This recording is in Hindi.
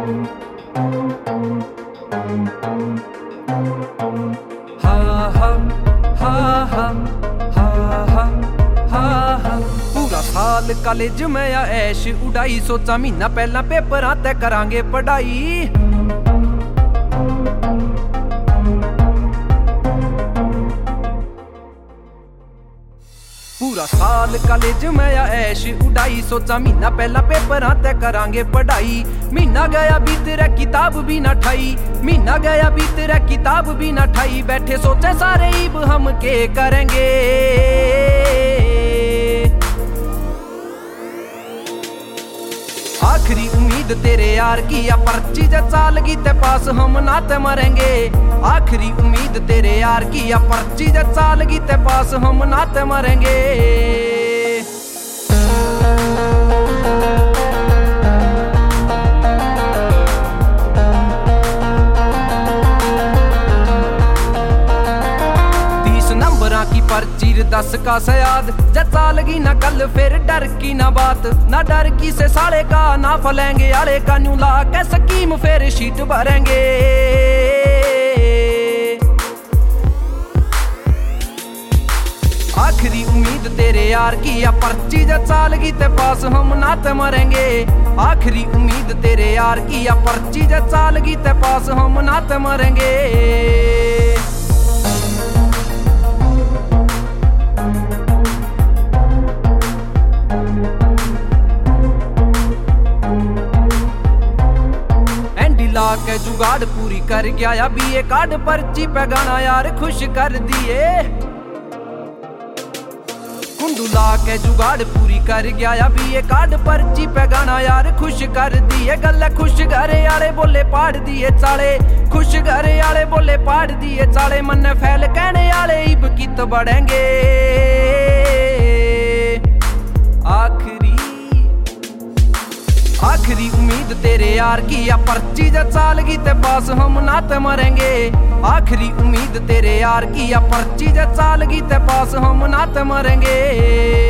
पूरा साल कॉलेज में या ऐश उड़ाई, सोचा महीना पहला पेपर आते करांगे पढ़ाई। पूरा साल कॉलेज में या ऐश उड़ाई, सोचा महीना पहला पेपर आते करांगे पढ़ाई। महीना गया बीत रे किताब भी ना ठाई, महीना गया बीत रे किताब भी ना ठाई। बैठे सोचे सारे ईब हम के करेंगे। आखिरी उम्मीद तेरे यार की या पर्ची जब सालगी ते पास हम नाते मरेंगे। आखिरी उम्मीद तेरे यार की या पर्ची जब सालगी ते पास हम नाते मरेंगे। की पर्ची 10 का सयाद जब सालगी ना कल फिर डर की ना बात, ना डर की से साले का ना फलेंगे। आले का न्यू ला के स्कीम फिर शीट भरेंगे। आखिरी उम्मीद तेरे यार की या पर्ची जब सालगी ते पास हम नाते मरेंगे। आखिरी उम्मीद तेरे यार की या पर्ची जब सालगी ते पास हम नाते मरेंगे। के जुगाड़ पूरी कर गया या बीए कार्ड पर्ची पे गाना यार खुश कर दिए। कुंडुला के जुगाड़ पूरी कर गया या बीए कार्ड पर्ची पे गाना यार खुश कर दिए। गल खुश घरे आले बोले पाड़ दिए चाले, खुश घरे आले बोले पाड़ दिए चाले। मन फैल कहने आले इब कित बढ़ेंगे। आखिरी उम्मीद तेरे यार की या पर्ची जब सालगी ते पास हम नाते मरेंगे। आखिरी उम्मीद तेरे यार की या पर्ची जब सालगी ते पास हम नाते मरेंगे।